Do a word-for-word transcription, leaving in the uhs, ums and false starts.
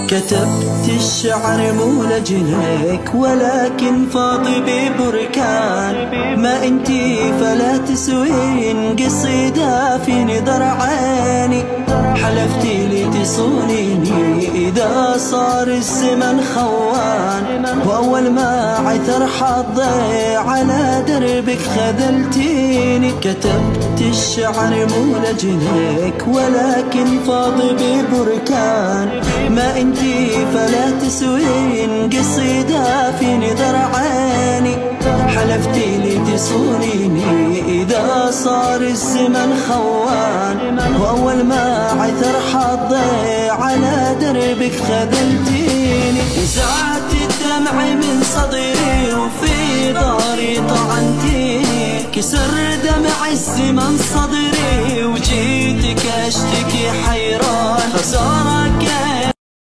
كتبت الشعر مو لجلك ولكن فاضي ببركان، ما انتي فلا تسوين قصيدة في نظر عيني. حلفتي لي تصونيني إذا صار الزمن خوان، وأول ما عثر حظي على دربك خذلتيني. كتبت الشعر مو لجلك ولكن فاضي ببركان، ما انتي فلا تسوين قصيدة في نظر عيني. حلفتي لي تصونيني إذا صار الزمن خوان، وأول ما عثر حظي على دربك خذلتيني. نزعت الدمع من صدري وفي ظهري طعنتيني، كسر دمع الزمن صدري وجيتك أشتكي حيران. خسارة